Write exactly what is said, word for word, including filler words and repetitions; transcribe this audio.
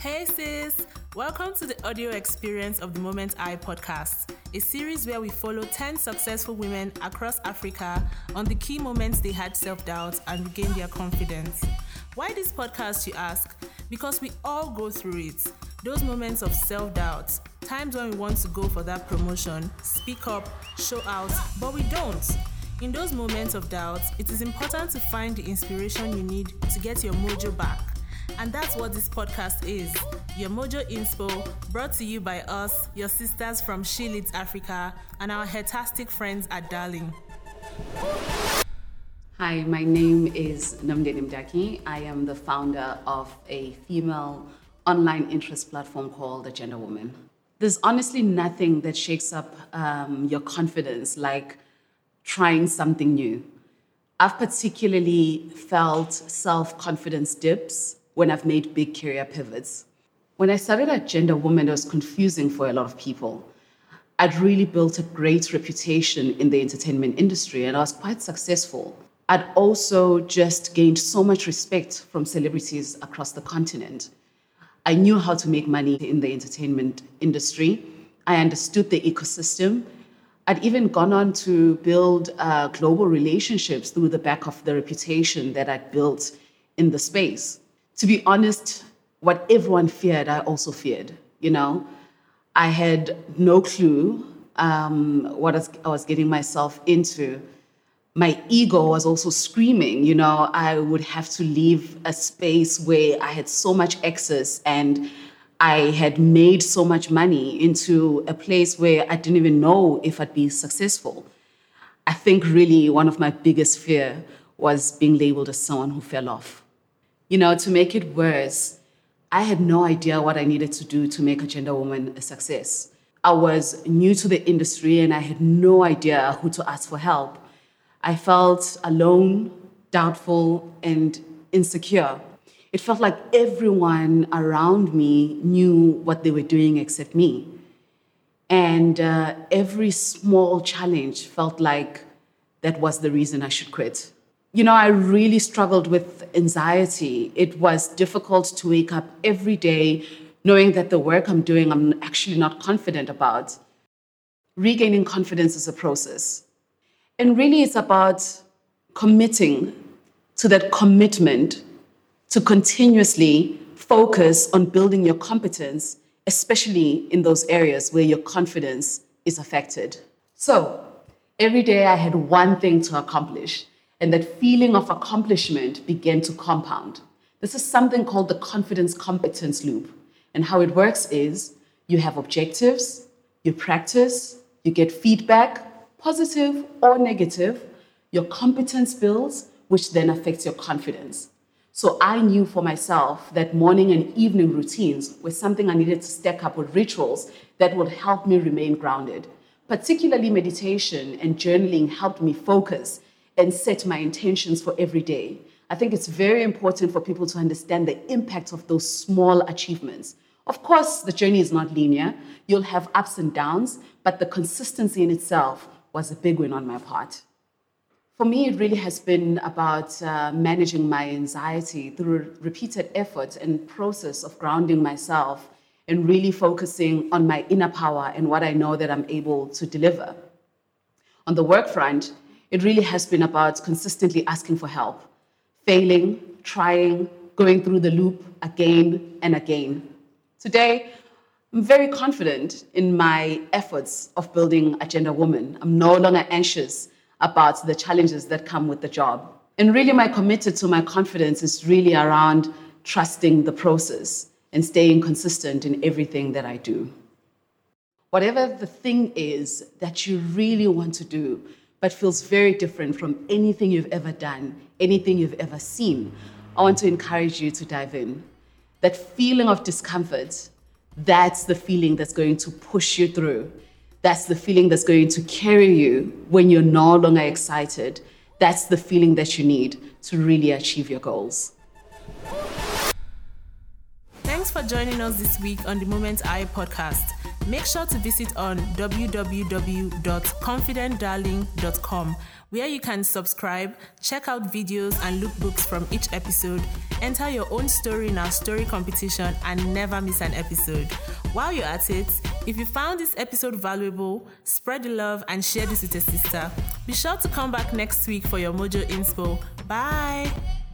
Hey sis, welcome to the audio experience of the Moment I podcast, a series where we follow ten successful women across Africa on the key moments they had self-doubt and regained their confidence. Why this podcast, you ask? Because we all go through it. Those moments of self-doubt, times when we want to go for that promotion, speak up, show out, but we don't. In those moments of doubt, it is important to find the inspiration you need to get your mojo back. And that's what this podcast is, your Mojo Inspo, brought to you by us, your sisters from She Leads Africa, and our hetastic friends at Darling. Hi, my name is Nomde Mdaki. I am the founder of a female online interest platform called Agenda Woman. There's honestly nothing that shakes up um, your confidence like trying something new. I've particularly felt self-confidence dips when I've made big career pivots. When I started Agenda Woman, it was confusing for a lot of people. I'd really built a great reputation in the entertainment industry and I was quite successful. I'd also just gained so much respect from celebrities across the continent. I knew how to make money in the entertainment industry. I understood the ecosystem. I'd even gone on to build uh, global relationships through the back of the reputation that I'd built in the space. To be honest, what everyone feared, I also feared. You know, I had no clue um, what I was getting myself into. My ego was also screaming. You know, I would have to leave a space where I had so much access and I had made so much money into a place where I didn't even know if I'd be successful. I think really one of my biggest fear was being labeled as someone who fell off. You know, to make it worse, I had no idea what I needed to do to make Agenda Woman a success. I was new to the industry and I had no idea who to ask for help. I felt alone, doubtful, and insecure. It felt like everyone around me knew what they were doing except me. And uh, every small challenge felt like that was the reason I should quit. You know, I really struggled with anxiety. It was difficult to wake up every day knowing that the work I'm doing, I'm actually not confident about. Regaining confidence is a process. And really, it's about committing to that commitment to continuously focus on building your competence, especially in those areas where your confidence is affected. So every day I had one thing to accomplish. And that feeling of accomplishment began to compound. This is something called the confidence competence loop. And how it works is you have objectives, you practice, you get feedback, positive or negative, your competence builds, which then affects your confidence. So I knew for myself that morning and evening routines were something I needed to stack up with rituals that would help me remain grounded. Particularly meditation and journaling helped me focus and set my intentions for every day. I think it's very important for people to understand the impact of those small achievements. Of course, the journey is not linear. You'll have ups and downs, but the consistency in itself was a big win on my part. For me, it really has been about uh, managing my anxiety through repeated effort and process of grounding myself and really focusing on my inner power and what I know that I'm able to deliver. On the work front, it really has been about consistently asking for help, failing, trying, going through the loop again and again. Today, I'm very confident in my efforts of building Agenda Woman. I'm no longer anxious about the challenges that come with the job. And really my commitment to my confidence is really around trusting the process and staying consistent in everything that I do. Whatever the thing is that you really want to do, but feels very different from anything you've ever done, anything you've ever seen, I want to encourage you to dive in. That feeling of discomfort, that's the feeling that's going to push you through. That's the feeling that's going to carry you when you're no longer excited. That's the feeling that you need to really achieve your goals. Thanks for joining us this week on the Moment I podcast. make sure to visit on w w w dot confident darling dot com, where you can subscribe, check out videos and lookbooks from each episode, enter your own story in our story competition, and never miss an episode. While you're at it, if you found this episode valuable, spread the love and share this with a sister. Be sure to come back next week for your Mojo Inspo. Bye!